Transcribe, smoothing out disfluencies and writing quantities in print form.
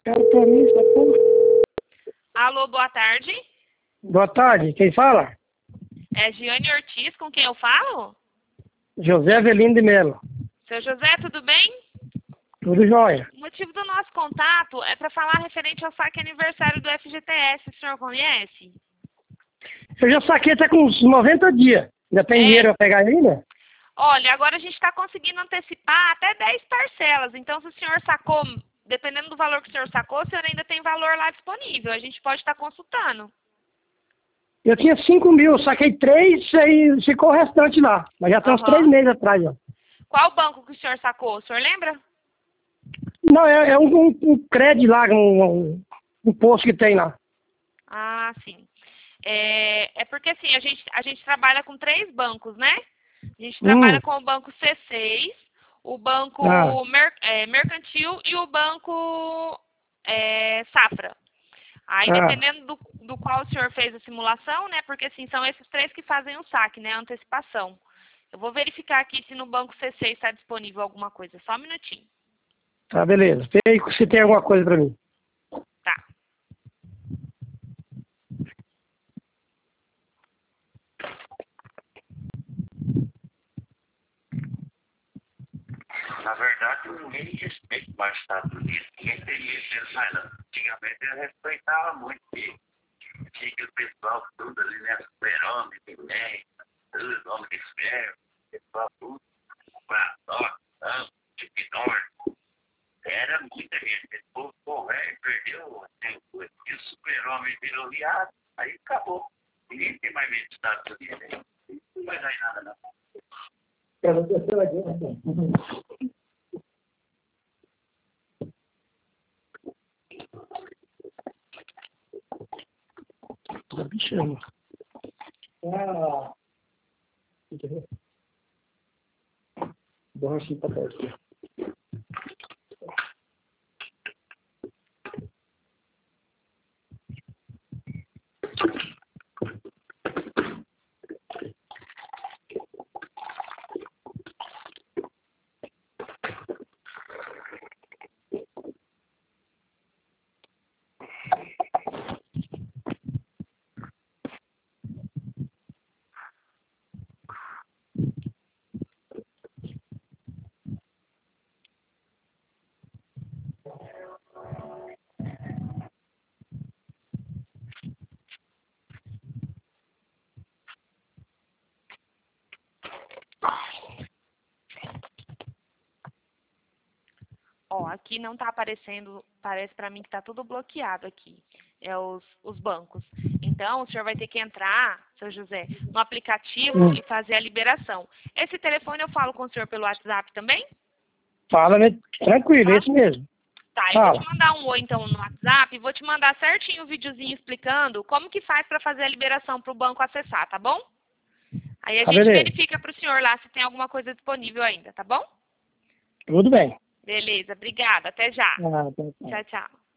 Cara, pra mim, essa porra. Alô, boa tarde. Boa tarde, quem fala? É Giane Ortiz, com quem eu falo? José Avelino de Melo. Seu José, tudo bem? Tudo jóia. O motivo do nosso contato é para falar referente ao saque aniversário do FGTS. O senhor conhece? Eu já saquei até com uns 90 dias. Ainda tem dinheiro pra pegar ainda? Olha, agora a gente está conseguindo antecipar até 10 parcelas. Então, se o senhor sacou, dependendo do valor que o senhor sacou, o senhor ainda tem valor lá disponível. A gente pode estar consultando. Eu tinha 5 mil, saquei 3 e ficou o restante lá. Mas já tem uns 3 Aham. meses atrás, ó. Qual banco que o senhor sacou? O senhor lembra? Não, é um crédito lá, um posto que tem lá. Ah, sim. É porque assim, a gente trabalha com 3 bancos, né? A gente trabalha com o banco C6, o banco Ah, mercantil e o banco Safra. Aí, ah, dependendo do qual o senhor fez a simulação, né? Porque assim, são esses 3 que fazem o saque, né? A antecipação. Eu vou verificar aqui se no banco C6 está disponível alguma coisa. Só um minutinho. tá, beleza. Vê aí se tem alguma coisa pra mim. Tá. Na verdade, ninguém respeita mais os Estados Unidos. Ninguém teria isso mais não. Antigamente ele respeitava muito. Tinha o pessoal tudo ali, né? Super-homem, He-Man, tudo, Homem de Ferro, pessoal tudo. Platão, Chuck Norris. Era muita gente. Esse povo correu, perdeu tempo. E o Super-homem virou viado, aí acabou. Ninguém tem mais medo dos Estados Unidos. Não vai dar em nada, não. Tá bichando. Ah, borracha de papel aqui. Ó, aqui não está aparecendo, parece para mim que está tudo bloqueado aqui, os bancos. Então, o senhor vai ter que entrar, seu José, no aplicativo e fazer a liberação. Esse telefone eu falo com o senhor pelo WhatsApp também? Fala, né? Tranquilo, Tá? esse mesmo. Tá, eu vou te Fala. mandar um oi então no WhatsApp e vou te mandar certinho o videozinho explicando como que faz para fazer a liberação para o banco acessar, tá bom? Aí a Tá, gente beleza. verifica para o senhor lá se tem alguma coisa disponível ainda, tá bom? Tudo bem. Beleza, obrigada, até já. Ah, tá, tá. Tchau, tchau.